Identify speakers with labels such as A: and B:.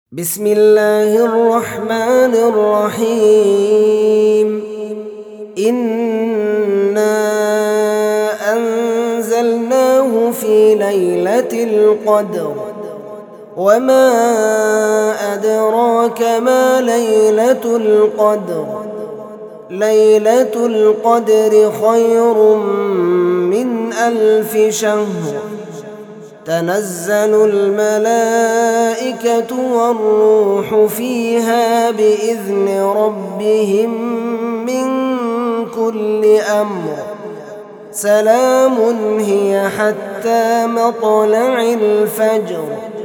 A: بسم الله الرحمن الرحيم. إنا أنزلناه في ليلة القدر وما أدراك ما ليلة القدر. ليلة القدر خير من 1000 شهر. تنزل الملائكة والروح فيها بإذن ربهم من كل أمر. سلام هي حتى مطلع الفجر.